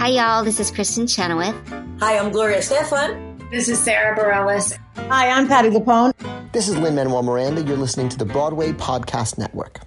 Hi, y'all. This is Kristen Chenoweth. Hi, I'm Gloria Stefan. This is Sarah Bareilles. Hi, I'm Patti LuPone. This is Lin-Manuel Miranda. You're listening to the Broadway Podcast Network.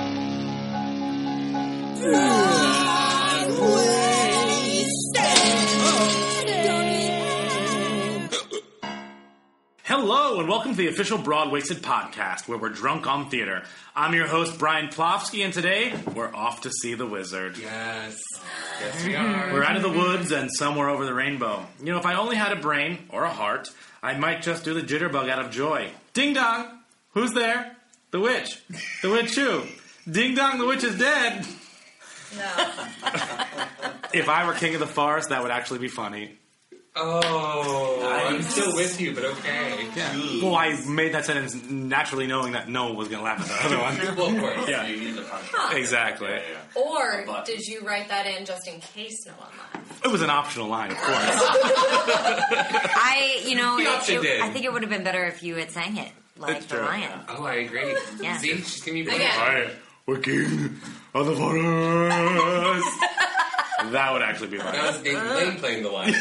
Hello, and welcome to the official Broadwasted podcast, where we're drunk on theater. I'm your host, Brian Plofsky, and today we're off to see The Wizard. Yes. Yes, we are. We're out of the woods and somewhere over the rainbow. You know, if I only had a brain or a heart, I might just do the jitterbug out of joy. Ding dong! Who's there? The witch. The witch who? Ding dong, the witch is dead! No. If I were king of the forest, that would actually be funny. Oh, I'm still with you, but okay. Yeah. Well, I made that sentence naturally knowing that no one was going to laugh at the other one. Well, of course. Yeah. You need the punchline. Exactly. Yeah. Or did you write that in just in case no one laughed? It was an optional line, of course. I think it would have been better if you had sang it, like It's the true. lion. Oh, I agree. Yeah. See, she's going to be Again. Hi, we're king of the forest. That would actually be funny. That was David Lane playing the line.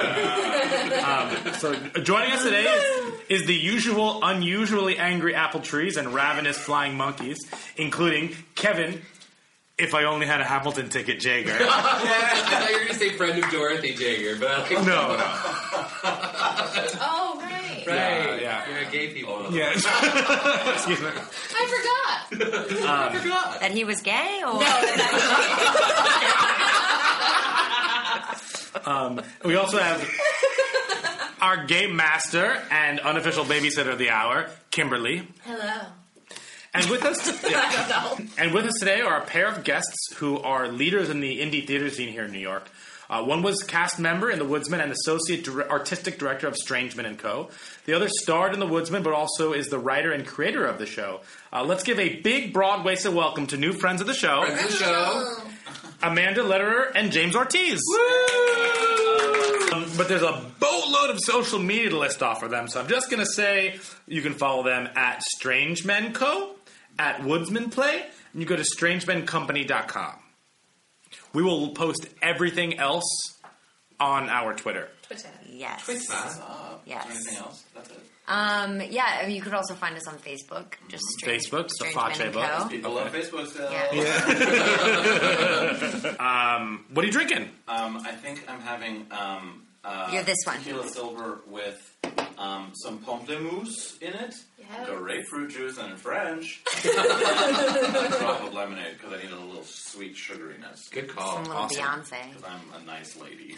So joining us today is the usual, unusually angry apple trees and ravenous flying monkeys, including Kevin, if I only had a Hamilton ticket, Jager. I thought you were going to say friend of Dorothy Jager, but I like, No. Oh, right. right. Yeah. You're gay people. Yeah. Excuse me. I forgot. That he was gay, or We also have our game master and unofficial babysitter of the hour, Kimberly. Hello. And with us, I don't know. And with us today are a pair of guests who are leaders in the indie theater scene here in New York. One was cast member in The Woodsman and associate artistic director of Strangeman & Co. The other starred in The Woodsman, but also is the writer and creator of the show. Let's give a big, broad-waisted welcome to new friends of the show, Friend of the show. Amanda Lederer and James Ortiz. But there's a boatload of social media to list off for them, so I'm just going to say you can follow them at Strangemen Co., at Woodsman Play, and you go to strangemencompany.com. We will post everything else on our Twitter. Twitter. yes, Twist that. yes. Anything else? That's it. Yeah, I mean, you could also find us on Facebook. Just Facebook, the Strangemen Fache & book. Co. People love Facebook still. Yeah. What are you drinking? I think I'm having You're this one. tequila silver with some pamplemousse in it, Yeah. grapefruit juice, and in French, a drop of lemonade because I needed a little sweet sugariness. Good call. Some little Awesome. Beyonce. Because I'm a nice lady.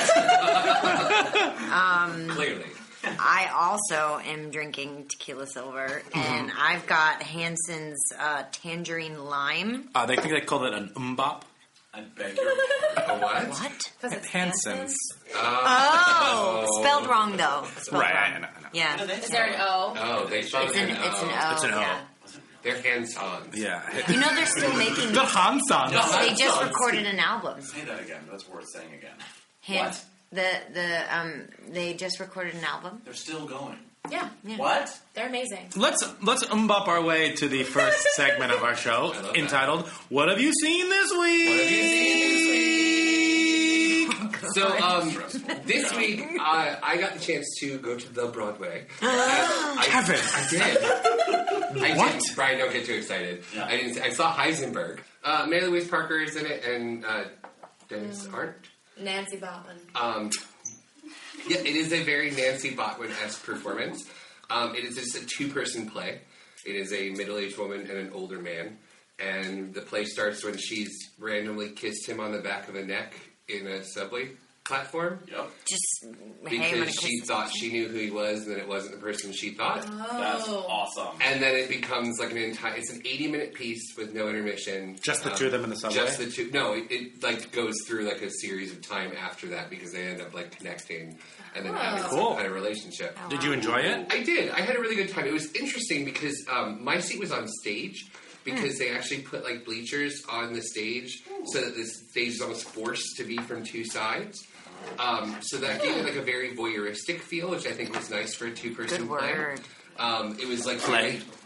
Clearly. I also am drinking tequila silver, and I've got Hanson's tangerine lime. They think they call it an umbop. I beg your A what? What? Because it's Hanson's. Oh, spelled wrong though. Spelled Right, wrong. I know. Yeah, Is there an O? Oh, they spelled it's an O. It's an O. Yeah. They're hands-on. Yeah. You know they're still making. The Hansons. They just recorded an album. Say that again. That's worth saying again. Hans, they just recorded an album. They're still going. Yeah. What? They're amazing. Let's umbop our way to the first segment of our show, love entitled "What Have You Seen This Week?" What have you seen this week? So, this week, I got the chance to go to the Broadway. Kevin. I did. What? Did. Brian, don't get too excited. Yeah. I saw Heisenberg. Mary Louise Parker is in it, and Dennis Arndt. Nancy Botman. Yeah, it is a very Nancy Botman-esque performance. It is just a two-person play. It is a middle-aged woman and an older man. And the play starts when she's randomly kissed him on the back of the neck in a subway platform. Yep. Just hey, I'm gonna Because she kiss thought she knew who he was, and then it wasn't the person she thought. That's awesome. And then it becomes like it's an 80-minute piece with no intermission. Just the two of them in the subway? Just the two. No, it like goes through like a series of time after that because they end up like connecting and then having Cool. some kind of relationship. Did you enjoy it? I did. I had a really good time. It was interesting because my seat was on stage because they actually put like bleachers on the stage so that the stage is almost forced to be from two sides. So that gave it like a very voyeuristic feel, which I think was nice for a two-person Good play. word. It was like Play.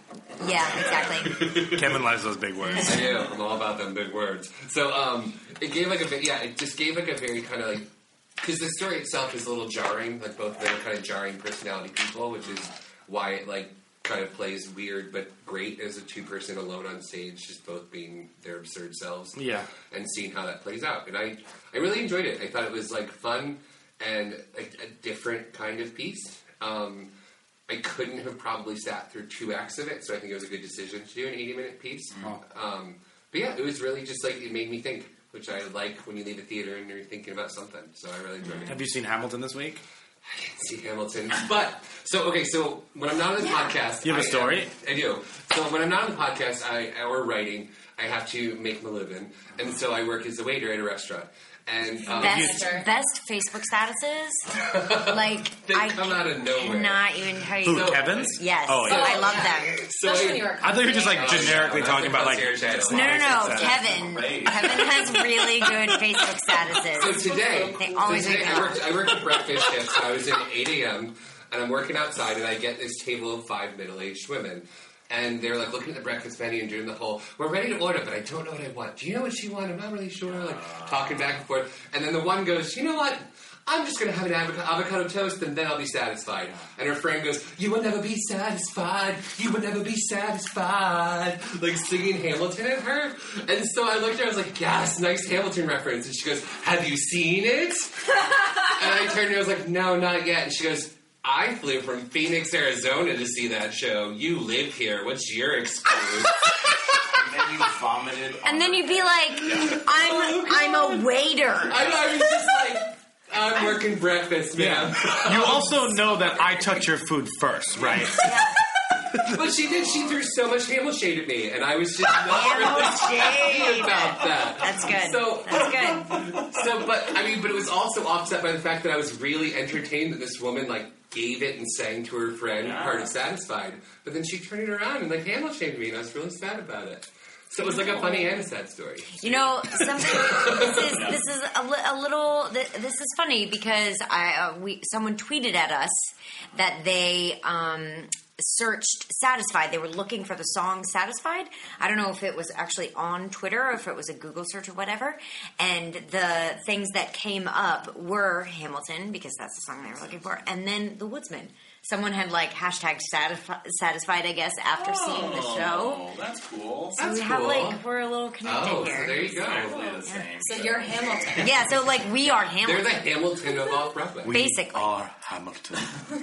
Yeah, exactly. Kevin likes those big words. I do. I'm all about them big words. So it gave like it just gave like a very kind of like, because the story itself is a little jarring, like both very kind of jarring personality people, which is why it like kind of plays weird but great as a two-person alone on stage, just both being their absurd selves. Yeah. And seeing how that plays out. And I really enjoyed it. I thought it was like fun and a different kind of piece. I couldn't have probably sat through 2 acts of it, so I think it was a good decision to do an 80-minute piece. But yeah, it was really just like, it made me think, which I like when you leave a theater and you're thinking about something. So I really enjoyed it. Have you seen Hamilton this week? I didn't see Hamilton. But, so when I'm not on the podcast... You have a story? I do. So when I'm not on the podcast or writing, I have to make my living. And so I work as a waiter at a restaurant. And best Facebook statuses. Like they come out of nowhere. Cannot even tell you. Who, Kevin's? Yes. Oh, yeah. I love them. So I thought you were just like generically talking about like. No. Kevin has really good Facebook statuses. So today, they always I worked at breakfast shift. So I was in at 8 a.m. and I'm working outside, and I get this table of 5 middle-aged women. And they're like looking at the breakfast menu and doing the whole, we're ready to order, but I don't know what I want. Do you know what you want? I'm not really sure. Like talking back and forth. And then the one goes, you know what? I'm just going to have an avocado toast and then I'll be satisfied. And her friend goes, you will never be satisfied. You will never be satisfied. Like singing Hamilton at her. And so I looked at her, I was like, yes, nice Hamilton reference. And she goes, have you seen it? And I turned to her, I was like, no, not yet. And she goes, I flew from Phoenix, Arizona to see that show. You live here. What's your excuse? And then you vomited. And then you'd be like, I'm a waiter. I was just like, I'm working breakfast, man. You also know that I touch your food first, right? But she did. She threw so much Hamill shade at me, and I was just not really happy about that. That's good. That's good. But it was also offset by the fact that I was really entertained that this woman like gave it and sang to her friend part of Satisfied. But then she turned it around and like Hamill shamed me, and I was really sad about it. So it was like a funny and a sad story. You know, something. This is a little. This is funny because someone tweeted at us that they searched Satisfied. They were looking for the song Satisfied. I don't know if it was actually on Twitter or if it was a Google search or whatever. And the things that came up were Hamilton, because that's the song they were looking for, and then The Woodsman. Someone had like hashtag satisfied, I guess, after seeing the show. Oh, that's cool. So we have like, we're a little connected here. So there you go. Exactly the same. So you're Hamilton. Yeah, so like we are Hamilton. They're the Hamilton of Off-Broadway. Basically. We are Hamilton.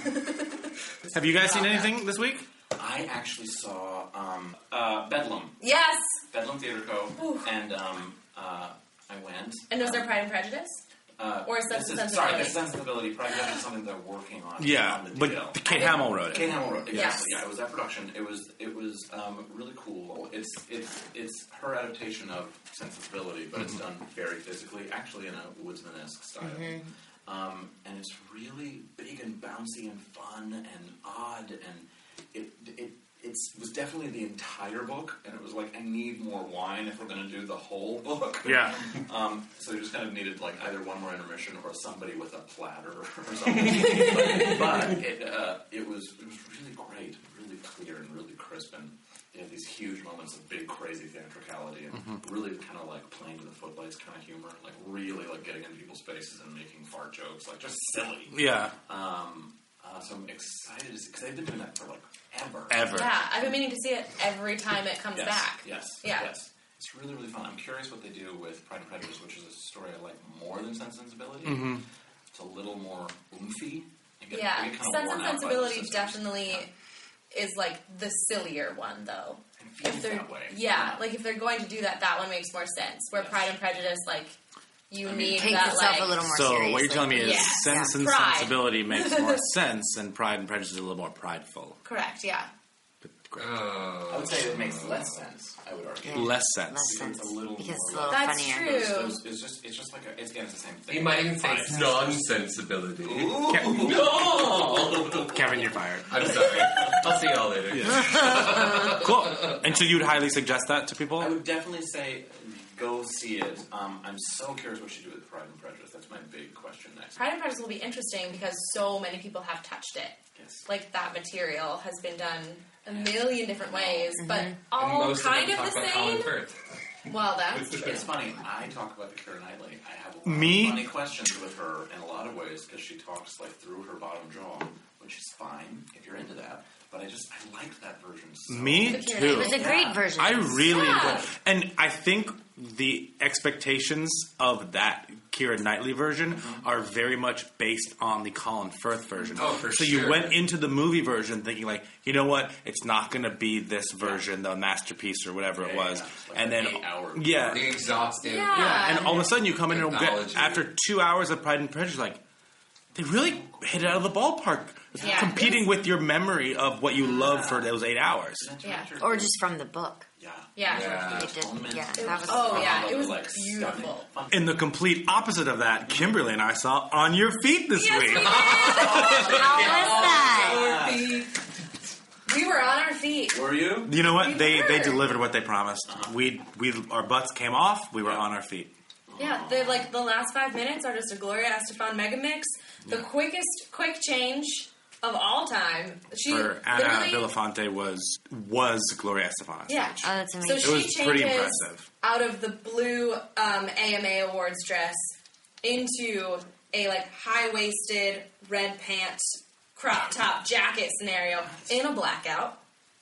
Have you guys seen anything this week? I actually saw Bedlam. Yes. Bedlam Theater Co. And I went. And was there Pride and Prejudice? Or Sense and Sensibility? Sorry, the Sensibility. Pride and Prejudice is something they're working on. Yeah, on the but deal. Kate Hamill wrote it. Kate Hamill wrote it. Yes. Yeah, it was that production. It was really cool. It's her adaptation of Sensibility, but it's done very physically, actually in a Woodsman-esque style. Mm-hmm. And it's really big and bouncy and fun and odd, and it was definitely the entire book, and it was like, I need more wine if we're going to do the whole book. Yeah. So we just kind of needed like either one more intermission or somebody with a platter or something. but it was really great, really clear and really crisp, and it had these huge moments of big crazy theatricality and really kind of like playing to the footlights kind of humor, like really like getting into people's faces and making fart jokes, like just silly. Yeah. So I'm excited to see, because they've been doing that for like ever. Yeah, I've been meaning to see it every time it comes back. Yes. It's really, really fun. I'm curious what they do with Pride and Prejudice, which is a story I like more than Sense and Sensibility. Mm-hmm. It's a little more oomphy. Yeah, Sense and Sensibility definitely is like the sillier one, though. It feels that way. Yeah, like if they're going to do that, that one makes more sense. Where Pride and Prejudice, like, need takes that, itself like, a little more So seriously. what you're telling me is Sense and Pride. Sensibility makes more sense, and Pride and Prejudice is a little more prideful. Correct, yeah. I would say it makes less sense, I would argue. Yeah. Less sense. Less sense. It's a little because it's a more little That's funnier. true. It's just like it's the same thing. You might even say non-sensibility. Kevin, you're fired. I'm sorry. I'll see y'all later. Cool. And so you'd highly suggest that to people? I would definitely say go see it. I'm so curious what you do with Pride and Prejudice. That's my big question next. Pride and Prejudice will be interesting because so many people have touched it. Yes. Like, that material has been done a million different ways, but And all most kind of of them the talk about Colin same. Firth. Well, that's true. It's funny. I talk about the Keira Knightley. I have a lot Me? of funny questions with her in a lot of ways because she talks like through her bottom jaw, which is fine if you're into that. But I liked that version so Me much. too. It was a great version. I really Yeah. enjoyed, and I think the expectations of that Keira Knightley version are very much based on the Colin Firth version. Oh, for so sure. you went into the movie version thinking like, you know what, it's not going to be this version, the masterpiece or whatever it was, Like and an then 8-hour yeah, The exhaustive. Yeah. and all of a sudden you come in and get, Anthology. after 2 hours of Pride and Prejudice, like they really hit it out of the ballpark, Yeah. competing with your memory of what you loved for those 8 hours. Yeah. Or just from the book. Yeah. Yeah. Yeah. It did. Atonement. Yeah, that was. Oh, yeah. It was Like, beautiful. stunning. In the complete opposite of that, Kimberly and I saw On Your Feet this Yes, week. we did. How was that? We were on our feet. Were you? You know what? We They were. delivered what they promised. We our butts came off. We were on our feet. Yeah, the last 5 minutes are just a Gloria Estefan mega mix. The quick change of all time. She For Anna literally- Belafonte was Gloria Estefan. Yeah. Oh, that's So amazing. she It was pretty changes impressive. out of the blue AMA Awards dress into a like high waisted red pant crop top jacket scenario in a blackout.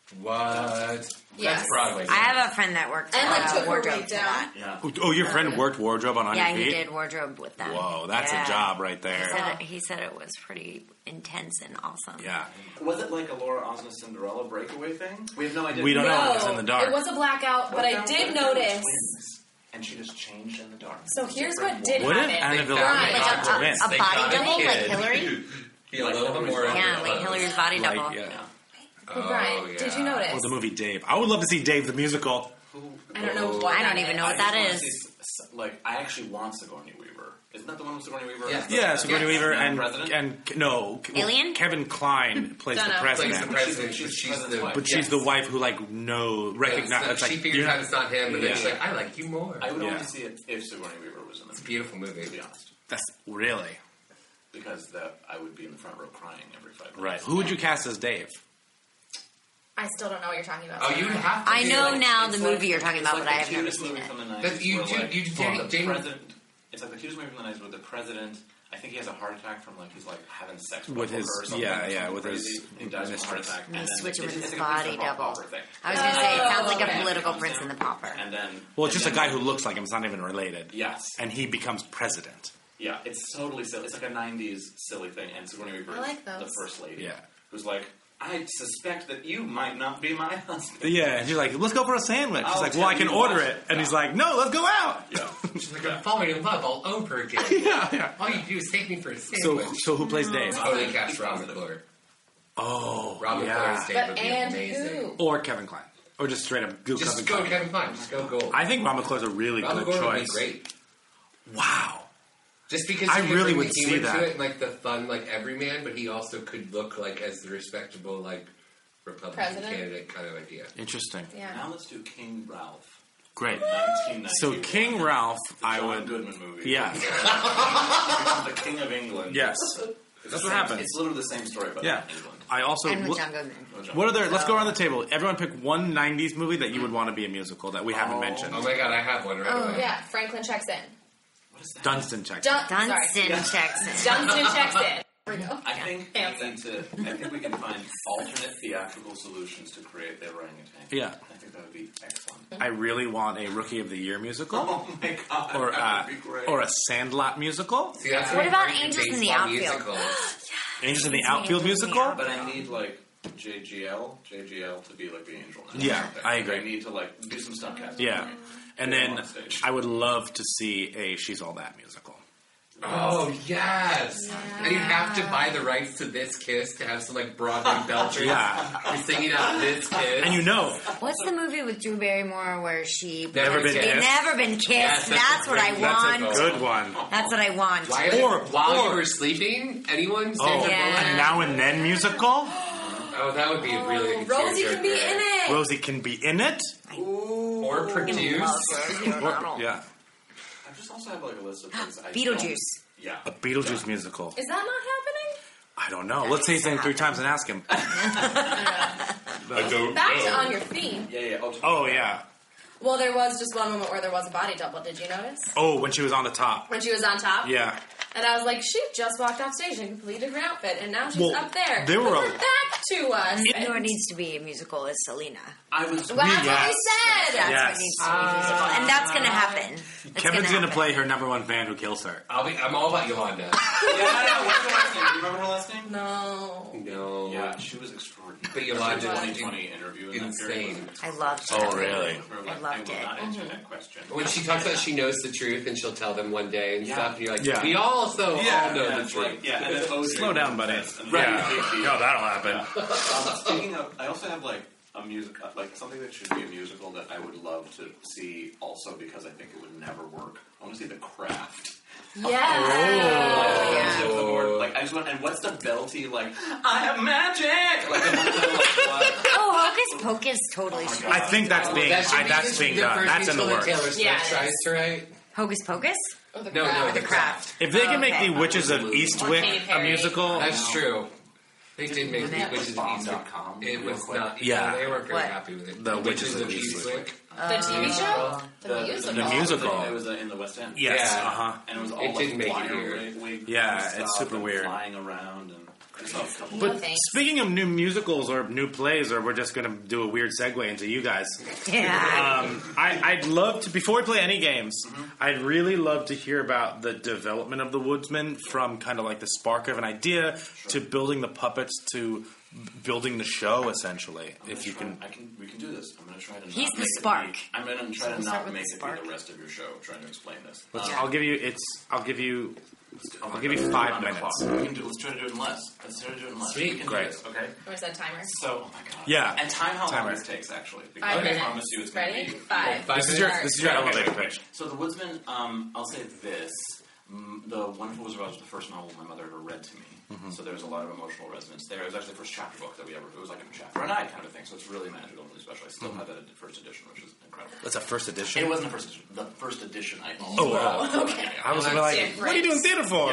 What? Yes. That's Broadway. I have a friend that worked And, like, took her wardrobe weight for down. that. Yeah. Oh, your friend worked wardrobe on Yeah, Your he Feet? did wardrobe with them. Whoa, that's Yeah. a job right there. He said it was pretty intense and awesome. Yeah. Was it like a Laura Osnes Cinderella breakaway thing? We have no idea. We don't know. It's in the dark. It was a blackout, but I did notice. And she just changed in the dark. So here's what did What if happen. Anna They Belafonte found Like Dr. a win? They body got a double, like kid. Hillary? Be a little bit more. Yeah, like Hillary's body Like, double. yeah. Well, Brian, yeah. did you notice? Or the movie Dave. I would love to see Dave the musical. I don't know what I don't that even is. know what that is. Like, I actually want Sigourney Weaver. Isn't that the one with Sigourney Weaver? Yeah. Yeah, Sigourney Weaver Madam and President? Alien? Kevin Klein plays the Dunno. Plays president. the president. She's She's president's the. wife. But she's the wife who recognize. It's like she figures you out it's not him, and then Yeah. she's like, "I like you more." I would Yeah. only see it if Sigourney Weaver was in it. Beautiful movie. To be honest. That's really Because I would be in the front row crying every 5 minutes. right. Who would you cast as Dave? I still don't know what you're talking about. Oh, you have to. I do, know like, now It's the like- movie you're talking it's about, like but I the have never cutest seen movie it. from the 90s But you where, do- like, you Jamie- the Jamie- president. It's like the cutest movie from the 90s where the president. I think he has a heart attack from he's having sex With her his- or something. yeah, Something yeah, with his crazy. He dies from a heart mistress. attack. And they then switch him with it's his like a body Prince of double. Pauper thing. I was going to say, it sounds like okay. a political Prince in the Pauper. And then Well, it's and just a then- guy who looks like him. It's not even related. Yes. And he becomes president. Yeah, it's totally silly. It's like a 90s silly thing, and Sigourney Weaver I like is those. the first lady. Yeah. Who's like, I suspect that you might not be my husband. Yeah, and she's like, let's go for a sandwich. She's I'll like, well, tell I can you order what. it. And Yeah. he's like, no, let's go out. Yeah. She's like, "I'm falling in love all over again." Yeah. All you do is take me for a So, sandwich. so who plays Dave? Totally cast Rob McClure. Oh, Rob McClure yeah. as Dave But would be and amazing. who? Or Kevin Klein. Or just straight up go Just Kevin go Klein. Kevin Klein. Just go gold. I think Rob McClure's a really Rob good McClure would be choice. great. Wow. Just because I he could really bring would the humor see that. to it, and, like the fun, like everyman, but he also could look like as the respectable, like Republican President? candidate kind of idea. Interesting. Yeah. Now let's do King Ralph. Great. 1991. So King Ralph, I John would... Goodman movie. Yeah. the King of England. Yes. It's That's the what same- happens. It's literally the same story, but Yeah. in England. I also... And with John Goodman. What other... Let's go around the table. Everyone pick one 90s movie that you would want to be a musical that we haven't mentioned. Oh my god, I have one right Oh, away. yeah. Franklin checks in. What is that? Dunstan check. Sorry. Dunstan checks in. Dunstan checks in. There we go. I think Fancy. I think we can find alternate theatrical solutions to create the orangutan. Yeah. I think that would be excellent. I really want a Rookie of the Year musical. Oh my god, Or, that would be great. or a Sandlot musical. See, that's What about great Angels in the baseball Outfield? musicals. Angels in the Outfield musical? But I need like JGL to be like the angel. Now. Yeah, I agree. I need to like do some stunt casting. Yeah. And Get then him on stage. I would love to see a She's All That musical. Oh yes, and you have to buy the rights to This Kiss to have some like Broadway belters. Yeah. You're singing out This Kiss, And you know, What's the movie with Drew Barrymore where she... Never Been It's Kissed. Never Been Kissed. Yes, that's what I great- that's want. a good one. That's what I want. while Or- you were sleeping, anyone? Oh, Sandra Yeah. Bullock? a Now and Then musical? Oh, that would be a really good Rosie can be in it. Rosie can be in it? Or I produce. love Rosie O'Donnell. Yeah. I just also have like a list of things. I Beetlejuice. Yeah. A Beetlejuice musical. Is that not happening? I don't know. Let's say his name 3 times and ask him. I don't Back to know. On Your Feet. Yeah. Oh, yeah. Well, there was just one moment where there was a body double. Did you notice? Oh, when she was on the top. When she was on top? Yeah. And I was like, she just walked off stage and completed her outfit, and now she's Well, up there. there were With a- her back to us. You know what needs to be a musical is Selena. I was. Well, that's what we Yes. said. That's Yes. what needs to be a musical. And that's going to happen. That's Kevin's going to happen. play her number 1 fan who kills her. I'm all about Yolanda. Yeah, what's her last name? Do you remember her last name? No. No. Yeah, she was extraordinary. But Yolanda Her was 2020 interview in that period insane. was I loved Oh, it. really? Her, I loved will it. not answer that question. When she talks about she knows the truth and she'll tell them one day and Yeah. stuff, and you're like, Yeah. we also all know the it's truth. like, yeah, and then OJ Slow down, buddy. Yes, and Yeah. then No, that'll happen. Speaking of, I also have like a music, like something that should be a musical that I would love to see also because I think it would never work. I want to see The Craft. Yeah. Like I just want, and what's the belty like? I have magic. Like, what? Oh, Hocus Pocus totally straight. I think that's being That should be that's being the done. first That's in the musical that works. Taylor Swift Yeah, it tries is. to write. Hocus Pocus? Oh, the No, crowd. the craft. If they can make Okay. the Witches of Eastwick Katy a Perry. musical, That's true. They did make That the Witches of Bomb.com Eastwick. It real was quick. not. Yeah. They weren't very What? happy with it. The Witches of Eastwick. The TV show? The musical. the musical. It was in the West End. yes, Yeah. uh-huh. And it was all It like didn't make it wire here. wig Yeah, stuff it's super and weird. flying around and just a couple. No But thanks. speaking of new musicals or new plays, or we're just going to do a weird segue into you guys. Yeah. I'd love to, before we play any games, I'd really love to hear about the development of the Woodsman from kind of like the spark of an idea to building the puppets to building the show, essentially. If you can. We can do this. I'm going to try to. He's not the make it spark. be- I'm going to try to we'll start not with make the it spark. be the rest of your show. Trying to explain this. I'll give you 5 minutes. Let's try to do it in less. Let's try to do it in less. Sweet. We can Great. do this, okay? Where's that timer? So, oh my god. Yeah. And time how long Timer. this takes, actually. Because 5 I minutes. promise you it's going to Ready? be... 5. This is your elevator pitch. So The Woodsman, I'll say this. The Wonderful Wizard of Oz was the first novel my mother ever read to me. So there was a lot of emotional resonance there. It was actually the first chapter book that we ever... It was like a chapter a night kind of thing. So it's really magical and really special. I still have that first edition, which is incredible. That's a first edition. It wasn't a first edition. The first edition I owned. Okay. I was Well, like, that's what are you doing theater for?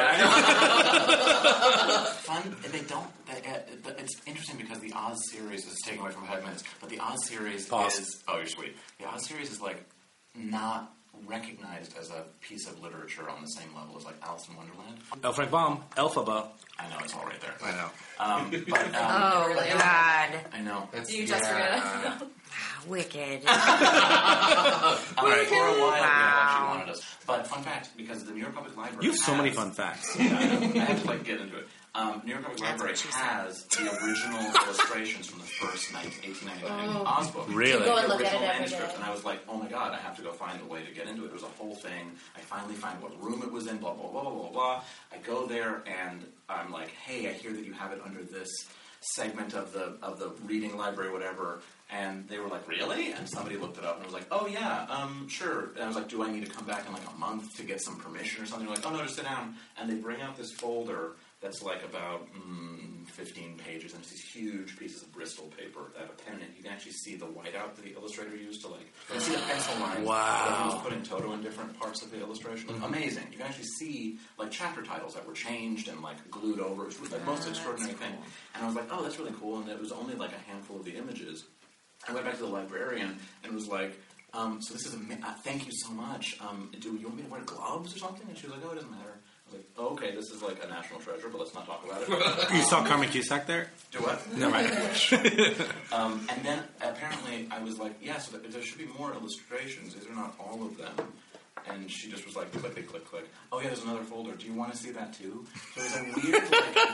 Fun. They don't. But it's interesting because the Oz series is taken away from 5 minutes. But the Oz series Pause. is. Oh, you're sweet. The Oz series is like not recognized as a piece of literature on the same level as like Alice in Wonderland. L. Frank Baum, Elphaba. I know it's all right there. I know. But Oh, Really? God. I know. Do you just forget it? Wicked. For a while, Wow. yeah, actually wanted us. But fun fact, because the New York Public Library You have so many has- fun facts. Yeah, I know. I have to like get into it. New York Public That's Library what she said. has the original illustrations from the first 1899 Oz book. Really? Go and The look at it original every manuscript, day. and I was like, oh my god, I have to go find a way to get into it. It was a whole thing. I finally find what room it was in, blah, blah, blah, blah, blah, blah. I go there, and I'm like, hey, I hear that you have it under this segment of the reading library, whatever. And they were like, really? And somebody looked it up and was like, oh yeah, sure. And I was like, do I need to come back in like a month to get some permission or something? They're like, oh no, just sit down. And they bring out this folder that's like about 15 pages, and it's these huge pieces of Bristol paper that have a pen in it. You can actually see the whiteout that the illustrator used to like. You can see the pencil lines. Wow. That he was putting Toto in different parts of the illustration. It was amazing. You can actually see like chapter titles that were changed and like glued over. It was the most extraordinary thing. And I was like, oh, that's really cool. And it was only like a handful of the images. I went back to the librarian and was like, so this is thank you so much. Do you want me to wear gloves or something? And she was like, oh, it doesn't matter. I was like, oh, okay, this is like a national treasure, but let's not talk about it. You saw Carmen Cusack there? Do what? No, right. And then apparently I was like, yeah, so there should be more illustrations. These are not all of them. And she just was like, click, click, click. Oh yeah, there's another folder. Do you want to see that too? So it was a weird,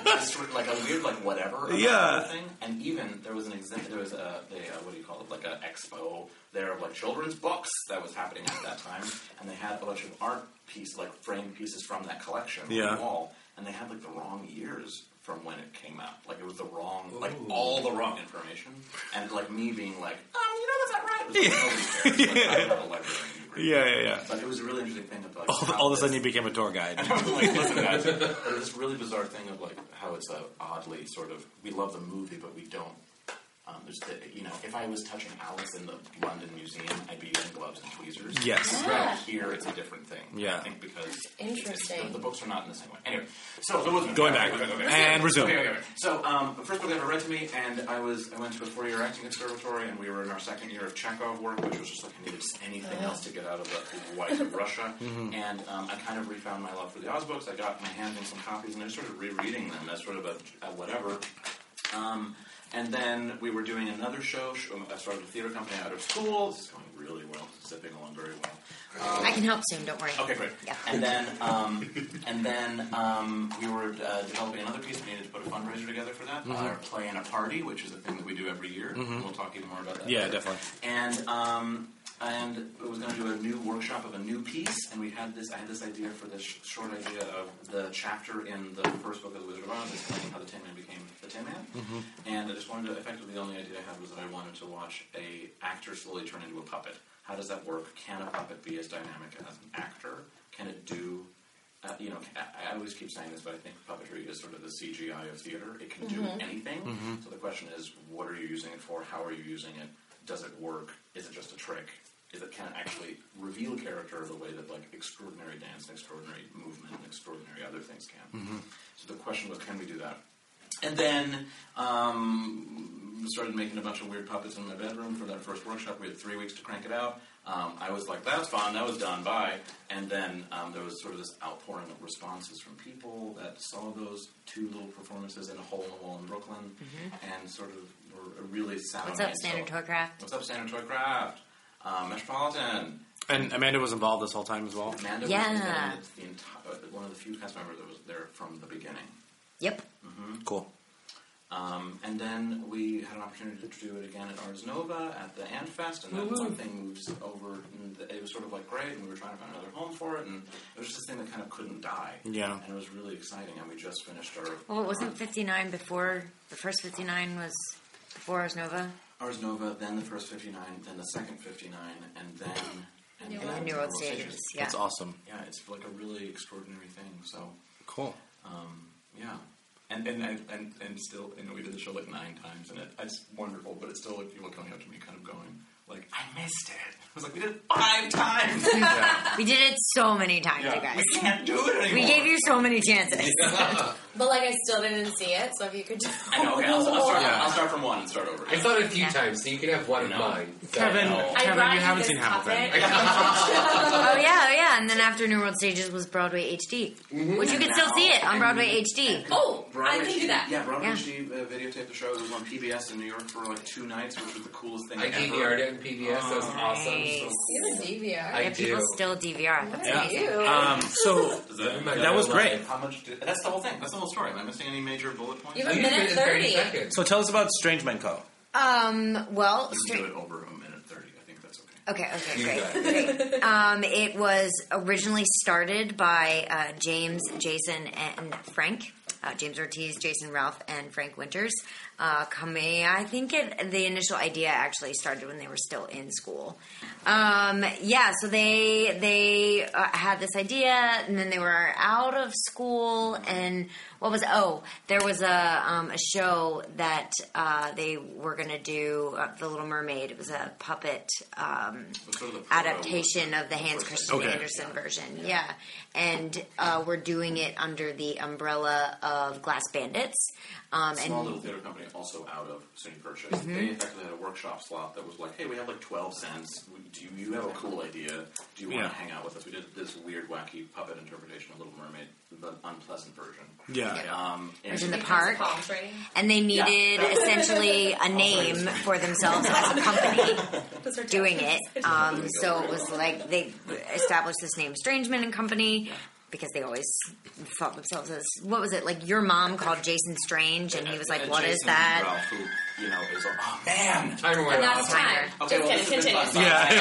whatever about Yeah. the thing. And even there was an exhibit. There was what do you call it? Like an expo there of like children's books that was happening at that time. And they had a bunch of art pieces, like framed pieces from that collection on Yeah. the wall. And they had like the wrong years from when it came out. Like it was the wrong, like all the wrong information. And like me being like, that's not right. It was like, nobody cares. Like, I have a librarian degree. Yeah. But it was a really interesting thing of like All of a sudden you became a tour guide. I was like, listen, guys, there's this really bizarre thing of like how it's a oddly sort of we love the movie, but we don't if I was touching Alice in the London Museum, I'd be using gloves and tweezers. Yes. Right here, it's a different thing. Yeah. I think because Interesting. the books are not in the same way. Anyway, so the Woodsman. Going back. And resume. Okay. So the first book I ever read to me, and I went to a 4-year acting conservatory, and we were in our second year of Chekhov work, which was just like I needed anything else to get out of the white of Russia. And I kind of refound my love for the Oz books. I got my hands on some copies, and I started rereading them as sort of a whatever. And then we were doing another show. I started a theater company out of school. This is going really well. It's zipping along very well. I can help soon. Don't worry. Okay, great. Yeah. And then we were developing another piece. We needed to put a fundraiser together for that. Our play and a party, which is a thing that we do every year. We'll talk even more about that. Yeah, later. definitely. And it was going to do a new workshop of a new piece, and I had this idea for this short idea of the chapter in the first book of the Wizard of Oz, explaining how the Tin Man became the Tin Man. And I just wanted to, effectively, the only idea I had was that I wanted to watch a actor slowly turn into a puppet. How does that work? Can a puppet be as dynamic as an actor? Can it do... I always keep saying this, but I think puppetry is sort of the CGI of theater. It can do anything. So the question is, what are you using it for? How are you using it? Does it work? Is it just a trick? Can it actually reveal character the way that, like, extraordinary dance and extraordinary movement and extraordinary other things can? So the question was, can we do that? And then started making a bunch of weird puppets in my bedroom for that first workshop. We had 3 weeks to crank it out. I was like, that's fun, that was done, bye. And then there was sort of this outpouring of responses from people that saw those 2 little performances in a hole in the wall in Brooklyn and sort of were really sound. What's up, Standard Toycraft? What's up, Standard Toycraft? Metropolitan. And Amanda was involved this whole time as well? Amanda was the entire, one of the few cast members that was there from the beginning. Yep. Cool. And then we had an opportunity to do it again at Ars Nova at the Antfest, and then one thing moved over, and it was sort of like great, and we were trying to find another home for it, and it was just this thing that kind of couldn't die. Yeah. And it was really exciting, and we just finished our... Well, it wasn't 59 before, the first 59 was before Ars Nova? Ars Nova, then the first 59, then the second 59, and then... And then New World Stages, yeah. That's awesome. Yeah, it's like a really extraordinary thing, so... Cool. Yeah. And still, we did the show like 9 times, and it's wonderful, but it's still like people coming up to me kind of going, like, I missed it. I was like, we did it 5 times! We did it so many times, you guys. We can't do it anymore. We gave you so many chances. But I still didn't see it, so if you could just... I know, okay, I'll start from 1 and start over. I saw it a few times, so you can have one of mine. So. Kevin, you haven't seen Hamilton. Oh, yeah. And then after New World Stages was Broadway HD, which you can still see it on Broadway HD. Oh, Broadway I can do that. Yeah, Broadway HD videotaped the show. It was on PBS in New York for like 2 nights, which was the coolest thing I ever. DVR'd it in PBS. That was awesome. Nice. So You have a DVR. I Yeah, people do. still DVR. That's amazing. So that was great. How much? That's the whole thing. That's the whole story. Am I missing any major bullet points? You have Oh, a you did minute it in 30 30. seconds. So tell us about Strange Men Co. Well, You can do it over a minute 30. I think that's okay. Okay, great. It was originally started by James, Jason, and Frank. James Ortiz, Jason Ralph, and Frank Winters. I think the initial idea actually started when they were still in school. So they had this idea, and then they were out of school, and there was a show that they were going to do, The Little Mermaid. It was a puppet Sort of the adaptation of the Hans Christian Okay. Andersen version. Yeah. And we're doing it under the umbrella of Glass Bandits. Small little theater company also out of SUNY Purchase. They effectively had a workshop slot that was like, hey, we have like 12 cents. Do you have a cool idea? Do you want to hang out with us? We did this weird, wacky puppet interpretation of Little Mermaid, the unpleasant version. It was in the park. Palm trading. And they needed essentially a name for themselves as a company doing it. So it was like they established this name, Strangeman and Company, because they always thought themselves as, what was it, like your mom called Jason Strange, and he was like, what is Jason that? Ralph, who, is like, oh man! Timer went And off. that's time. Okay, well, Just this kidding. has been Continue.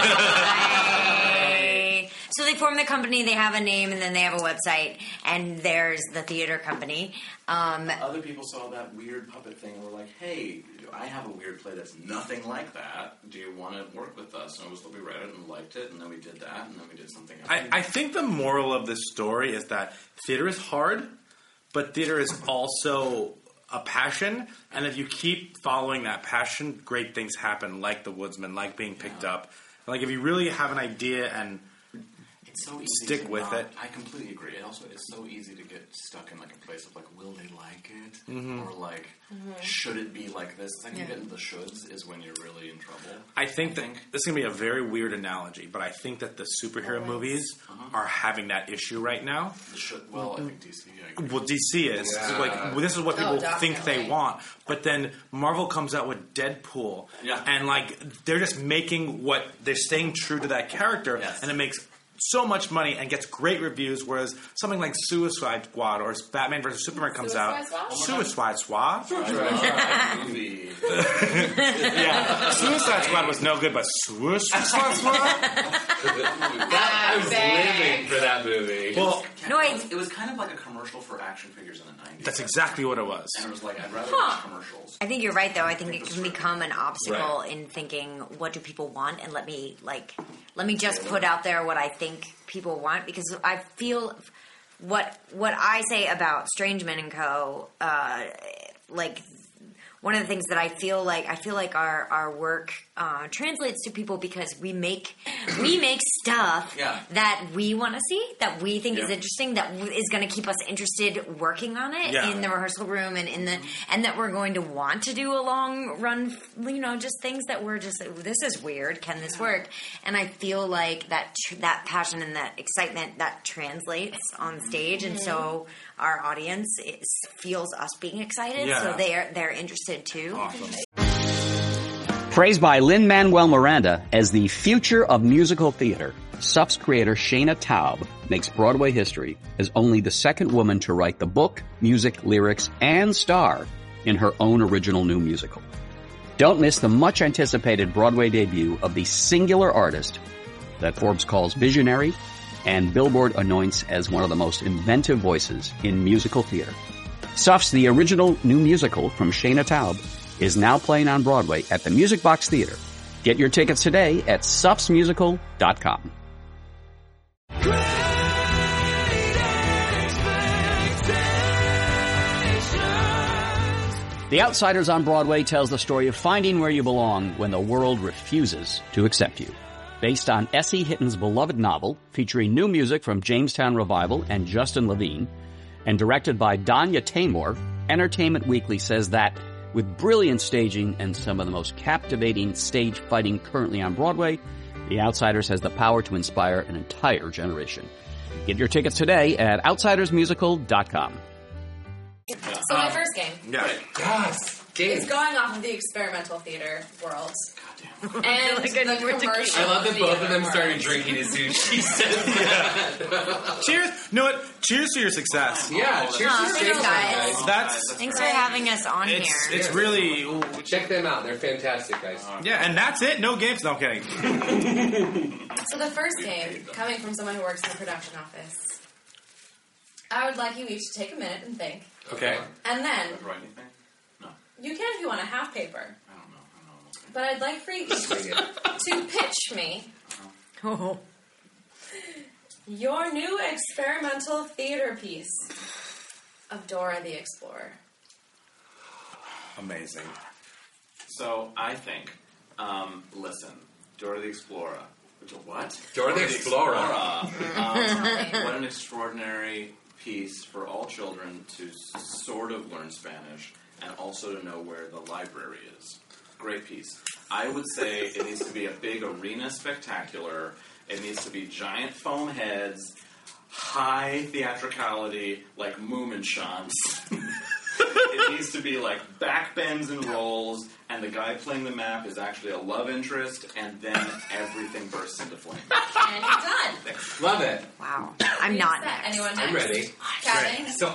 fun. So they form the company, they have a name, and then they have a website, and there's the theater company. Other people saw that weird puppet thing and were like, hey, I have a weird play that's nothing like that. Do you want to work with us? And we read it and liked it, and then we did that, and then we did something else. I think the moral of this story is that theater is hard, but theater is also a passion, and if you keep following that passion, great things happen, like The Woodsman, like being picked up. Like, if you really have an idea and it's so easy stick to with not, it. I completely agree. And also, it's so easy to get stuck in like a place of like, will they like it? Or like, should it be like this? It's like you get into the shoulds is when you're really in trouble. I think this is going to be a very weird analogy, but I think that the superhero movies are having that issue right now. Well, I think DC. I agree. Well, DC is. Yeah. Like, well, this is what people think definitely. they want. But then Marvel comes out with Deadpool. Yeah. And, like, they're just making what... They're staying true to that character. Yes. And it makes so much money and gets great reviews, whereas something like Suicide Squad or Batman vs. Superman comes out... Suicide Squad? Movie. Yeah. Suicide Squad was no good, but Suicide Squad? I was living for that movie. Well, No, it was kind of like a commercial for action figures in the 90s. that's exactly what it was. And it was like, I'd rather watch commercials. I think you're right, though. I think it can become an obstacle in thinking, what do people want? And let me just put out there what I think people want, because I feel what I say about Strangeman and Co. Like, one of the things that I feel like our work translates to people because we make stuff that we want to see, that we think is interesting, that is going to keep us interested working on it in the rehearsal room and that we're going to want to do a long run, just things that we're just, this is weird, can this work? And I feel like that passion and that excitement that translates on stage, and so our audience feels us being excited, so they're interested too. Awesome. Praised by Lin-Manuel Miranda as the future of musical theater, Suff's creator Shayna Taub makes Broadway history as only the second woman to write the book, music, lyrics, and star in her own original new musical. Don't miss the much-anticipated Broadway debut of the singular artist that Forbes calls visionary and Billboard anoints as one of the most inventive voices in musical theater. Suff's The original new musical from Shayna Taub is now playing on Broadway at the Music Box Theater. Get your tickets today at suffsmusical.com. The Outsiders on Broadway tells the story of finding where you belong when the world refuses to accept you. Based on S.E. Hitton's beloved novel, featuring new music from Jamestown Revival and Justin Levine, and directed by Danya Taymor, Entertainment Weekly says that with brilliant staging and some of the most captivating stage fighting currently on Broadway, The Outsiders has the power to inspire an entire generation. Get your tickets today at outsidersmusical.com. So my first game. Yeah. Yes. Game. It's going off of the experimental theater world. Goddamn. And like I the need more tequila. commercial I love that both of them theater started world. drinking as soon as she said that. Cheers. You know what? Cheers to your success. Yeah, cheers to thanks, Strangeman, guys. guys. That's Thanks for having us on here. it's really Check them out. They're fantastic, guys. and that's it. No games. No kidding. So the first game, coming from someone who works in the production office, I would like you each to take a minute and think. Okay. And then, Did I write anything? No. you can if you want a half paper. I don't know. Okay. But I'd like for you each Bring it. to pitch me Oh. your new experimental theater piece of Dora the Explorer. Amazing. So I think, listen, Dora the Explorer. What? Dora the Explorer. What an extraordinary piece for all children to sort of learn Spanish and also to know where the library is. Great piece. I would say it needs to be a big arena spectacular. It needs to be giant foam heads, high theatricality, like Moominshans. It needs to be like backbends and rolls, and the guy playing the map is actually a love interest, and then everything bursts into flame. And you're done. Love it. Wow. I'm not Set. next. Anyone next? I'm ready. Kevin? So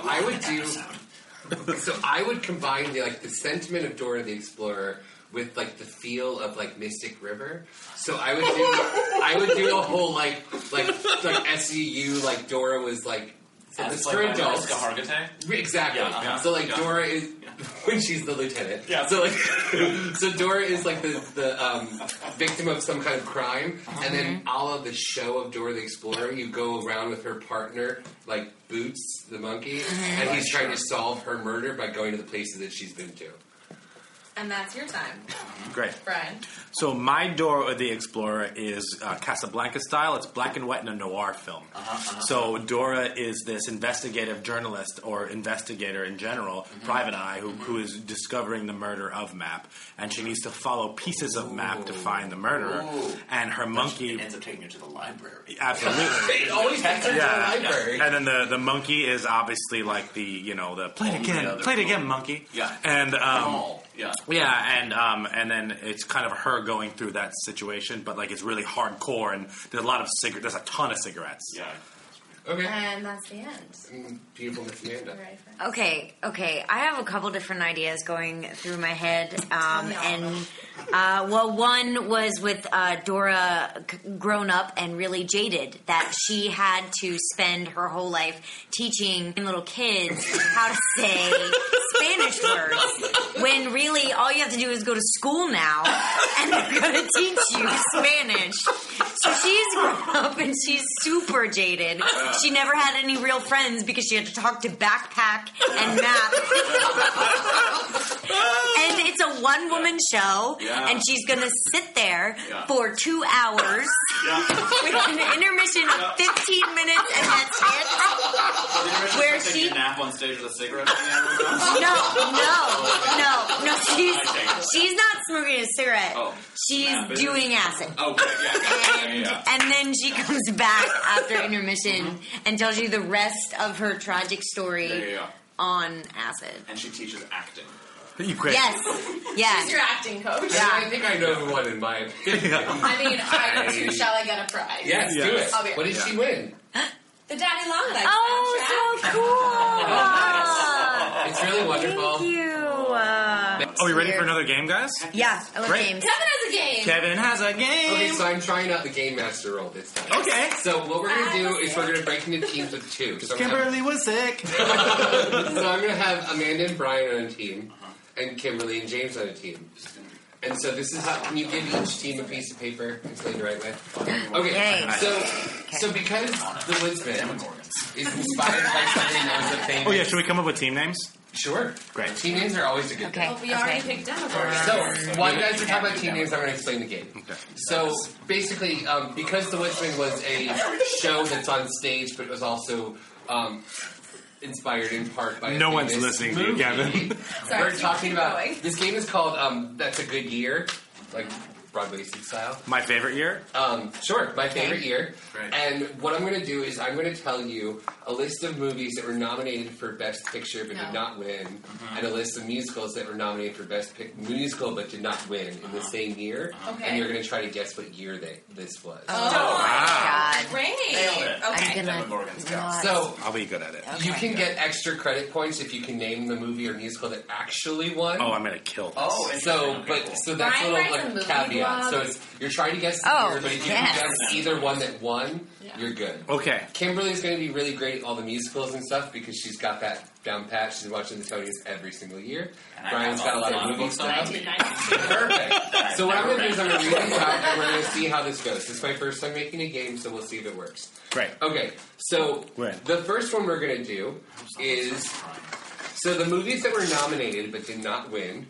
I would combine the sentiment of Dora the Explorer with like the feel of like Mystic River. So I would do a whole like SEU, like Dora was like the As for like adults. Mariska Hargitay? Exactly. Yeah, So like yeah. Dora is when she's the lieutenant. Yeah. So like, so Dora is like the victim of some kind of crime, and then all of the show of Dora the Explorer, you go around with her partner, like Boots the monkey, and he's trying to solve her murder by going to the places that she's been to. And that's your time, Great. Brian. So my Dora the Explorer is Casablanca style. It's black and white in a noir film. So Dora is this investigative journalist or investigator in general, private eye, who is discovering the murder of Map, and she needs to follow pieces of Map to find the murderer. And her monkey It ends up taking her to the library. absolutely. It always takes her to the library. And then the monkey is obviously like the play it again, monkey. Yeah. And Yeah. Yeah, and then it's kind of her going through that situation, but like it's really hardcore, and there's a lot of there's a ton of cigarettes. Yeah. Okay. And that's the end. Beautiful Miss Amanda. Ready for it? Okay. I have a couple different ideas going through my head, me one was with Dora grown up and really jaded, that she had to spend her whole life teaching little kids how to say Spanish words, when really all you have to do is go to school now, and they're going to teach you Spanish. So she's grown up and she's super jaded. She never had any real friends because she had to talk to Backpack and Map. And it's a one-woman show, and she's going to sit there for 2 hours with an intermission of 15 minutes, and that's it. Where she nap on stage with a cigarette. No. She's not smoking a cigarette. Oh, she's doing acid. Okay, And then she comes back after intermission and tells you the rest of her tragic story on acid. And she teaches acting. You quit. Yes. She's your acting coach. I think I know the one in mind. I mean, I too shall I get a prize? Yes, do it. I'll be- What did she win? The Daddy Long Legs Oh, so cool. It's really wonderful. Thank you. Are we ready for another game, guys? Yeah, I love Great. games. Kevin has a game. Kevin has a game. Okay, so I'm trying out the Game Master role this time. Okay. So what we're going to do is we're going to break into teams of two. So I'm gonna Kimberly was sick. so I'm going to have Amanda and Brian on a team, and Kimberly and James on a team. And so this is how, can you give each team a piece of paper and say the right way? Okay, Yay. so because The Woodsman is inspired by something that was a famous... Oh yeah, should we come up with team names? Sure. Great. Team names are always a good thing. Well, we already picked Demogorgon. So, while you guys are talking about team names, I'm going to explain the game. Okay. So, basically, because The Woodsman was a show that's on stage, but it was also inspired in part by No a one's famous listening to you, movie. Kevin. Sorry, We're keep talking about... going. This game is called That's a Good Year, like Broadway style. My favorite year? Sure, my favorite year. Great. And what I'm going to do is I'm going to tell you a list of movies that were nominated for Best Picture but did not win, and a list of musicals that were nominated for Best Musical but did not win in the same year. Okay. And you're going to try to guess what year this was. Oh, God. great. Nailed it. Okay. I'm gonna Demogorgon's go. not- So I'll be good at it. you can get extra credit points if you can name the movie or musical that actually won. Oh, I'm gonna kill this. Oh, So that's Brian a little writes like a movie caveat. blog. So it's you're trying to guess the Oh, year, but if you yes. can guess either one that won, you're good. Okay. Kimberly's going to be really great at all the musicals and stuff because she's got that down pat. She's watching the Tonys every single year. And I Brian's have got a lot a of lot movie of stuff. 1992. Perfect. So what I'm going to do is I'm going to read these out and we're going to see how this goes. This is my first time making a game, so we'll see if it works. Great. Okay, so Right. the first one we're going to do is... So the movies that were nominated but did not win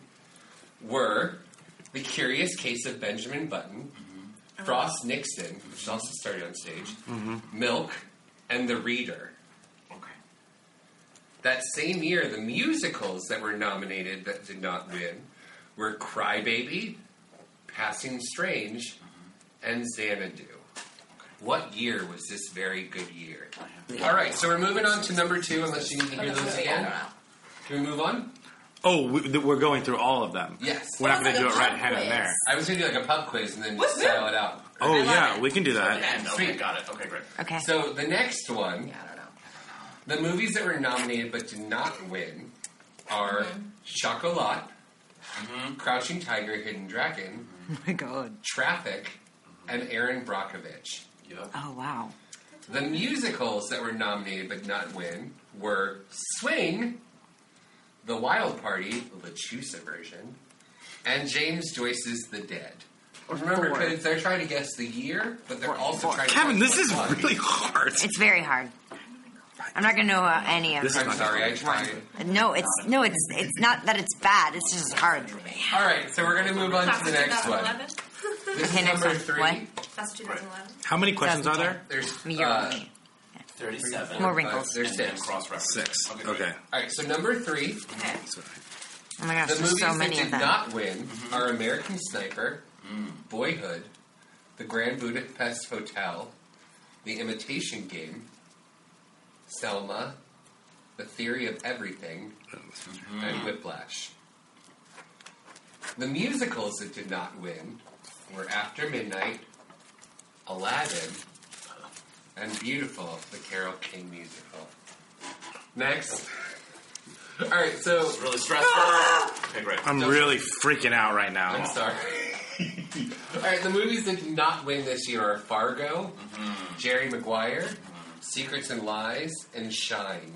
were The Curious Case of Benjamin Button, Frost Nixon, which also started on stage, Milk, and The Reader. Okay. That same year, the musicals that were nominated that did not win were Crybaby, Passing Strange, and Xanadu. What year was this very good year? All right, so we're moving on to number 2, unless you need to hear those again. Can we move on? Oh, we're going through all of them. Yes. We're not going to do Like it a right pub hand and quiz. there. I was going to do like a pub quiz and then style it out. Oh, love yeah, it. we can do that. And okay, Sweet. got it. Okay, great. Okay. So the next one, Yeah, I don't know. the movies that were nominated but did not win are Chocolat, Crouching Tiger, Hidden Dragon, Oh my God. Traffic, and Aaron Brockovich. Yep. Oh, wow. The musicals that were nominated but not win were Swing, The Wild Party, the Chusa version, and James Joyce's The Dead. Remember, because they're trying to guess the year, but they're also trying to Kevin, guess this is one. really hard. It's very hard. I'm not going to know any of I'm sorry, I tried. No, it's not that it's bad. It's just hard. All right, so we're going to move on to the next one. This is Okay, next number one. 3. What? That's 2011. How many questions are there? There's You're right. 37. More wrinkles. There's 6. Cross-reference. 6. Okay. Okay. All right, so number 3. Okay. Oh my gosh, The there's movies so many that of did them. not win are American Sniper, Boyhood, The Grand Budapest Hotel, The Imitation Game, Selma, The Theory of Everything, and Whiplash. The musicals that did not win were After Midnight, Aladdin, and Beautiful, the Carole King musical. Next. All right, so It's really stressful. Okay, great. I'm really freaking out right now. I'm sorry. All right, the movies that did not win this year are Fargo, Jerry Maguire, Secrets and Lies, and Shine.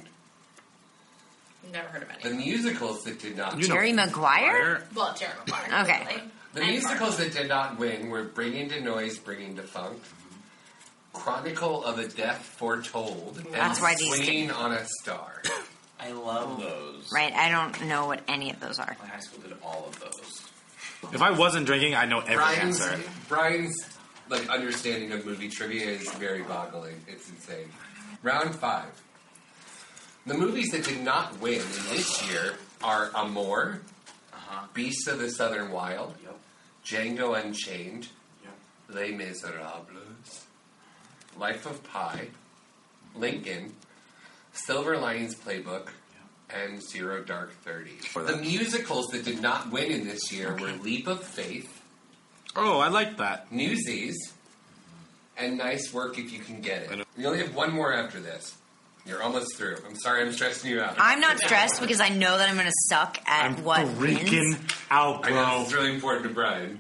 Never heard of any. The musicals that did not Jerry Maguire? Well, Jerry Maguire. Okay. definitely. The And musicals that did not win were Bringing to Noise, Bringing to Funk, Chronicle of a Death Foretold, and That's why these Swinging on a Star. I love those. Right, I don't know what any of those are. My high school did all of those. If I wasn't drinking, I know every answer. Brian's like understanding of movie trivia is very boggling. It's insane. Round 5. The movies that did not win in this year are Amour, Beasts of the Southern Wild, Yep. Django Unchained, Yep. Les Miserables, Life of Pi, Lincoln, Silver Linings Playbook, and Zero Dark 30. The musicals that did not win in this year were Leap of Faith, Oh, I like that. Newsies, and Nice Work If You Can Get It. You only have one more after this. You're almost through. I'm sorry I'm stressing you out. I'm not stressed because I know that I'm going to suck at I'm what freaking wins. out, I know bro. this is really important to Brian.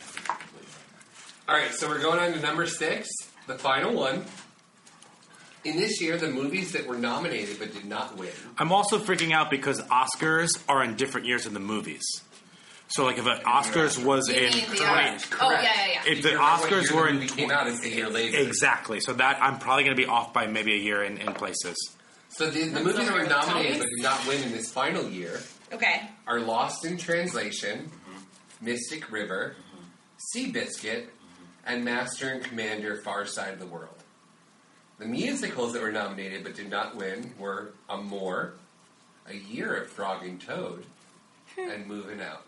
Alright, so we're going on to number 6, the final one. In this year, the movies that were nominated but did not win. I'm also freaking out because Oscars are in different years than the movies. So, like, if an Oscars was You in... mean the Correct. Oh, yeah. If the Because what Oscars year were the in... movie came out is the year later. Exactly. So that I'm probably going to be off by maybe a year in places. So the movies that were nominated but did not win in this final year Okay. are Lost in Translation, Mystic River, Seabiscuit, and Master and Commander Far Side of the World. The musicals that were nominated but did not win were Amour, A Year of Frog and Toad, and Moving Out.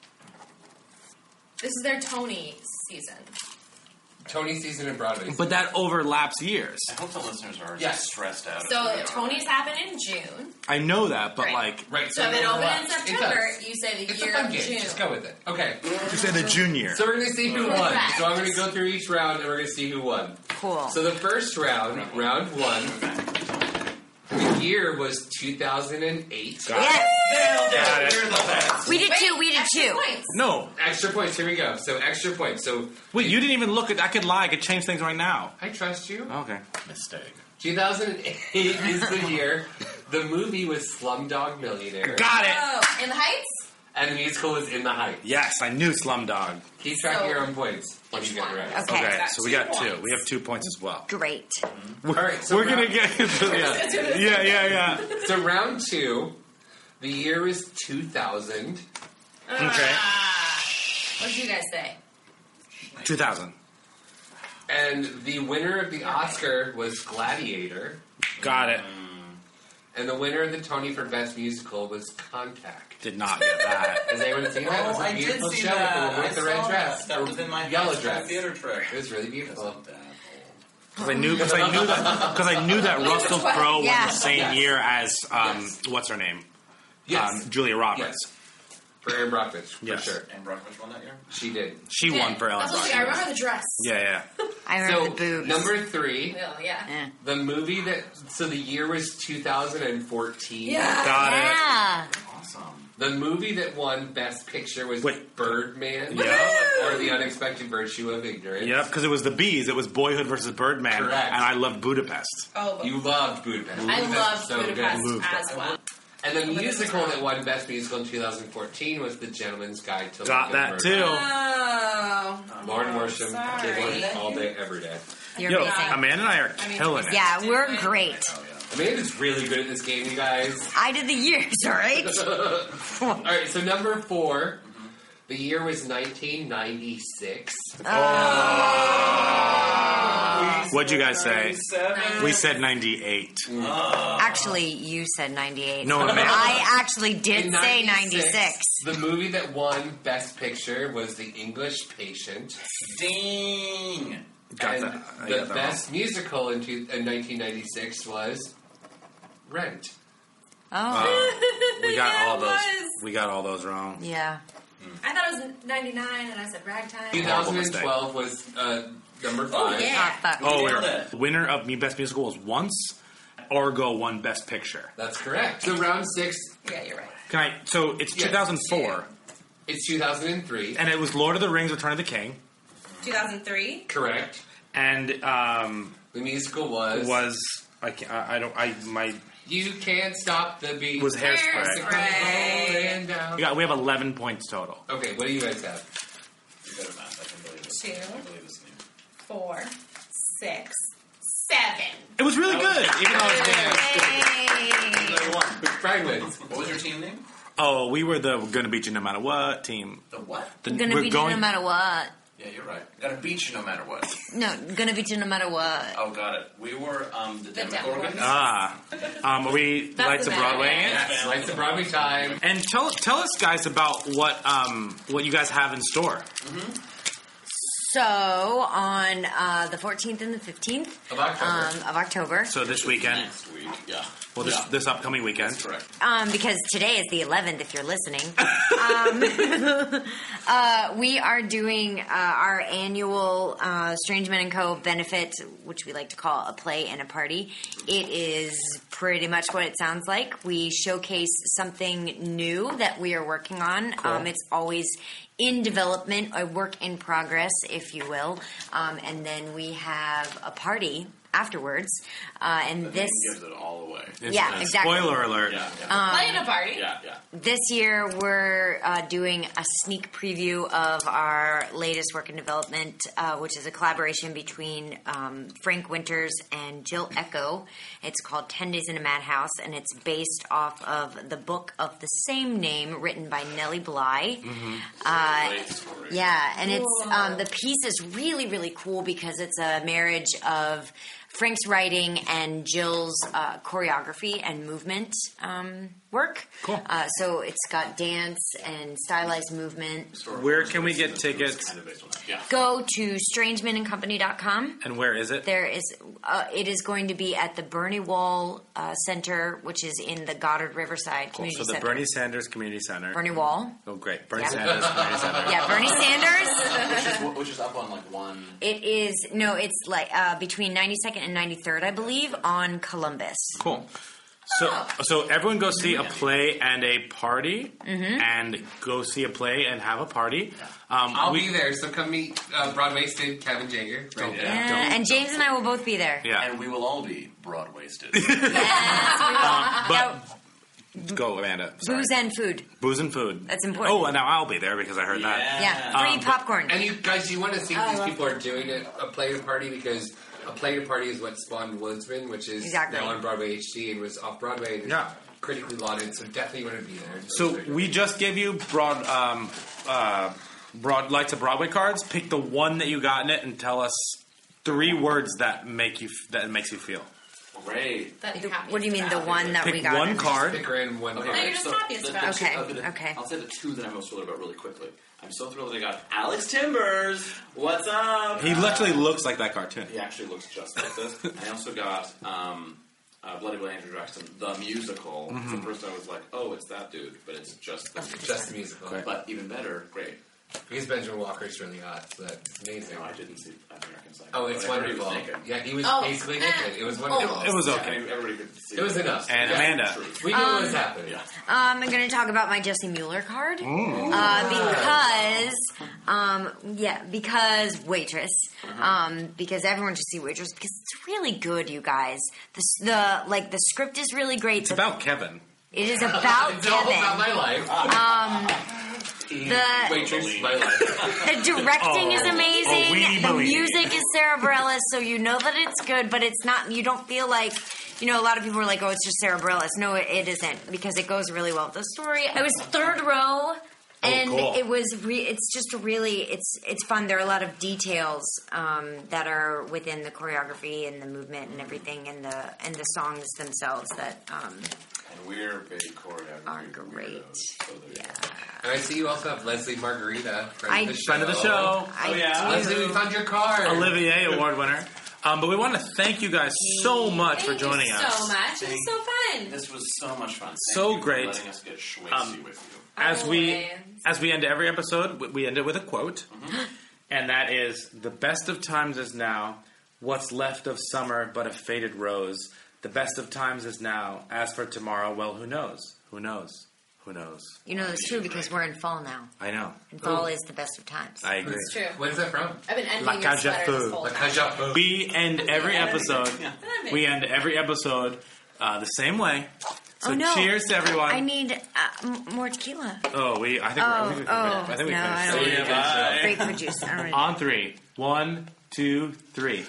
This is their Tony season. Tony season and Broadway season. But that overlaps years. I hope the listeners are Yes. stressed out. So if they are. Tony's happen in June. I know that, but Right. like... Right, So if it opened in overlaps. It September, does. you say the It's a year fun of game. June. Just go with it. Okay. You say the junior. So we're going to see who won. Correct. So I'm going to go through each round and we're going to see who won. Cool. So the first round, round 1, the year was 2008. Yes, Got it. You're the best. we did two. We did Extra two. points. No. Extra points. Here we go. So extra points. So Wait, you didn't even look at... I could lie. I could change things right now. I trust you. Okay. Mistake. 2008 is the year. The movie was Slumdog Millionaire. Got it. Oh, in the Heights? And the musical was In the Heights. Yes, I knew Slumdog. Keep track So, of your own points when you which get it one? right. Okay. Okay, got so we 2 got 2. points. We have 2 points as well. Great. All right. So We're going to round- get... Yeah. So round 2, the year is 2000. Okay. What did you guys say? 2000. And the winner of the Oscar was Gladiator. Got it. And the winner of the Tony for Best Musical was Contact. Did not get that. Has anyone seen that? It was a beautiful show with the woman with the red dress. That was in my yellow high school dress. theater trip. It was really beautiful. Because I knew that Russell Crowe won Yeah. the same Yes. year as Yes. what's her name, Yes. Julia Roberts. Yes. For Aaron Brockovich, for Yes. sure. And Brockovich won that year? She did. She won for Ellen That's what I Brockovich. remember the dress. Yeah. I remember So the boobs. number 3, Oh, yeah. Yeah. the movie that the year was 2014. Yeah. Got it. Yeah. Awesome. The movie that won Best Picture was Wait. Birdman. Yeah. Or The Unexpected Virtue of Ignorance. Yep, because it was the bees. It was Boyhood versus Birdman, Correct. and I loved Budapest. Oh, You loved Budapest. I Budapest loved is so Budapest good. as well. And the musical that won Best Musical in 2014 was The Gentleman's Guide to Got that Murder. too. Oh. Lauren Worsham, Sorry. giggling all day, every day. You're Yo, amazing. Amanda and I are killing it. Yeah, we're great. Amanda's really good at this game, you guys. I did the years, all right? All right, so number 4. The year was 1996. What'd you guys say? We said 98. Actually, you said 98. No, Amanda. I actually did In say 96, 96. The movie that won Best Picture was The English Patient. Ding! Got And that. I the got that best musical in 1996 was Rent. Oh, We got all it those. was. We got all those wrong. yeah. I thought it was 99, and I said Ragtime. 2012 was number 5. Oh, yeah. Ah, fuck. Oh, Nailed it. winner of Best Musical was Once. Orgo won Best Picture. That's correct. So round 6, Yeah, you're right. So it's Yes. 2004, it's 2003. and it was Lord of the Rings: Return of the King, 2003. Correct. and The musical was You Can't Stop the Beat. was Hairspray. Rolling down. We have 11 points total. Okay, what do you guys have? You better math. I can believe it. 2, I can believe this name. 4, 6, 7. It was really good, even though it was bad. Number 1. Brian wins. What was your team name? Oh, we were the Gonna Beat You No Matter What team. The what? I'm gonna beat you no matter what. Yeah, you're right. Gotta beat you no matter what. No, gonna beat you no matter what. Oh, got it. We were the Demogorgons. Demogorgons. Are we That's Lights the of bad Broadway? guy. Yes, Lights of Broadway time. And tell us, guys, about what you guys have in store. So on the 14th and the 15th Of October. So this weekend, Next week. Yeah. well, this upcoming weekend. That's correct. because today is the 11th if you're listening. We are doing our annual Strangeman & Co. benefit, which we like to call a play and a party. It is pretty much what it sounds like. We showcase something new that we are working on. Cool. It's always in development, a work in progress, if you will. And then we have a party afterwards. And The this... name gives it all away. Yeah, exactly. Spoiler alert. Yeah. Playing a party. Yeah. This year, we're doing a sneak preview of our latest work in development, which is a collaboration between Frank Winters and Jill Echo. It's called 10 Days in a Madhouse, and it's based off of the book of the same name written by Nellie Bly. Great story. Yeah, and it's the piece is really, really cool because it's a marriage of Frank's writing and Jill's choreography and movement work. Cool. So it's got dance and stylized movement. Where can we get tickets? Kind of based on that. Yeah. Go to strangemanandcompany.com. And where is it? There is, it is going to be at the Bernie Wall Center, which is in the Goddard Riverside Community So the Center. Bernie Sanders Community Center. Bernie Wall. Oh, great. Bernie Yeah. Sanders Community Center. Yeah, Bernie Sanders. Which is up on like one. It is, no, it's like between 92nd and 93rd, I believe, on Columbus. Cool. So everyone go see a play and a party, and go see a play and have a party. I'll be there, so come meet Broadway-sted Kevin Jager. Right there. Yeah, and James and I will both be there. Yeah, And we will all be broad-waisted. but go, Amanda. Sorry. Booze and food. Booze and food. That's important. Oh, and now I'll be there because I heard that. Yeah, free popcorn. And you guys, you want to see what these people are doing at a play and party, because a play and party is what spawned Woodsman, which is Exactly. now on Broadway HD and was off Broadway and is Yeah. critically lauded. So definitely want to be there. So we just gave you broad Lights of Broadway cards. Pick the one that you got in it and tell us 3 words that makes you feel. Great. What do you mean, the one that we Pick got? one card. Pick random one. Okay, No, you're just happiest about it. Okay. I'll say the 2 that I'm most thrilled about really quickly. I'm so thrilled that I got Alex Timbers. What's up? He literally looks like that cartoon. He actually looks just like this. I also got Bloody Bloody Andrew Jackson, the musical. So first I was like, oh, it's that dude, but it's just the musical. Just the musical. Great. But even better, great. Because Benjamin Walker's really hot, so that's amazing. No, I didn't see American Psycho. Oh, it's but I heard he wonderful. was naked. Yeah, he was Oh. basically naked. It was wonderful. It was I okay. mean, everybody could see It was enough. And Yeah. Amanda. We knew what was happening. Yeah. I'm going to talk about my Jesse Mueller card because Waitress, because everyone should see Waitress because it's really good, you guys. The script is really great. It's about Kevin. It is about It's all Kevin. about my life. Waitress, my life. The directing is amazing. Weenie The Bellini. music is Sarah Bareilles, so you know that it's good, but it's not. You don't feel like, a lot of people are like, "Oh, it's just Sarah Bareilles." No, it isn't, because it goes really well with the story. I was third row. And cool. it was. It's just it's fun. There are a lot of details that are within the choreography and the movement and everything, and the songs themselves that And we're big choreographers. are great. Yeah, And I see you also have Leslie Margarita, friend of the show. Friend of the show. I do. Leslie, we found your card. Olivier Award winner. But we want to thank you guys so much for joining Thank you us. so much. It was so fun. This was so much fun. Thank So you for great. letting us get schwazy with you. As we Always. end every episode, we end it with a quote, and that is: "The best of times is now. What's left of summer but a faded rose? The best of times is now. As for tomorrow, well, who knows? Who knows? Who knows?" You know this too because we're in fall now, I know. and fall is the best of times. I agree. It's true. When's that from? I've been La envying your Cage sweater Feu. this whole La time. Cage Feu. We end every episode. We end every episode the same way. So Oh, no. cheers to everyone. I need more tequila. I think we no, I finished. don't Bye. Grapefruit juice. I don't really- On 3. 1, 2, 3.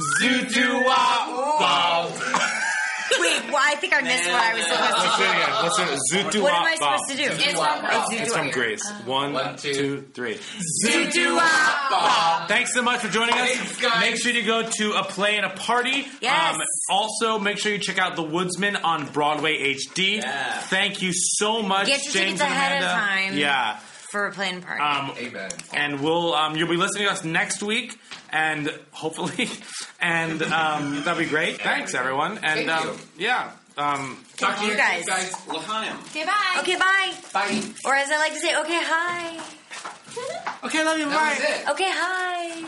Zoot-wop-bop. Wait, well, I think I missed what I was supposed to Let's do it again. Let's do it. Zoot-wop-bop. What am I supposed to do? It's from Grace. 1, One, 2, two. 3. Zoot-wop-bop. Thanks so much for joining us. Thanks, guys. Make sure you go to A Play and a Party. Yes. Also, make sure you check out The Woodsman on Broadway HD. Yeah. Thank you so much, Get your James tickets and ahead Amanda. of time. Yeah. For a playing party. Amen. And you'll be listening to us next week, and hopefully, and that'd be great. Thanks, everyone. And Thank you. yeah. Talk to you guys. L'chaim. Okay, bye. Okay, bye. Bye. Or as I like to say, okay, hi. Okay, love you. That Bye. was it. Okay, hi.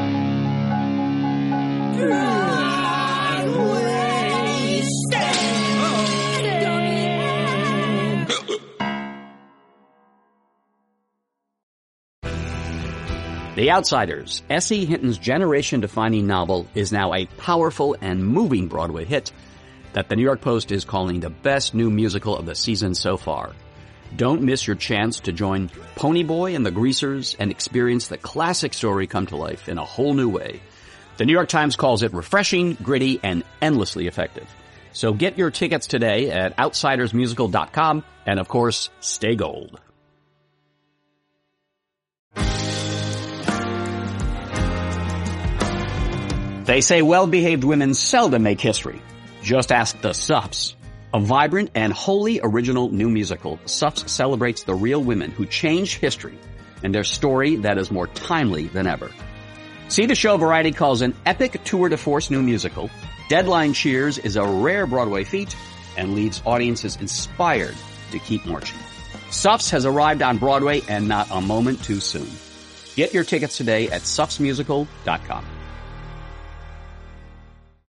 The Outsiders, S.E. Hinton's generation-defining novel, is now a powerful and moving Broadway hit that the New York Post is calling the best new musical of the season so far. Don't miss your chance to join Ponyboy and the Greasers and experience the classic story come to life in a whole new way. The New York Times calls it refreshing, gritty, and endlessly effective. So get your tickets today at outsidersmusical.com, and of course, stay gold. They say well-behaved women seldom make history. Just ask the Suffs. A vibrant and wholly original new musical, Suffs celebrates the real women who changed history and their story that is more timely than ever. See the show Variety calls an epic tour de force new musical. Deadline cheers is a rare Broadway feat and leaves audiences inspired to keep marching. Suffs has arrived on Broadway and not a moment too soon. Get your tickets today at suffsmusical.com.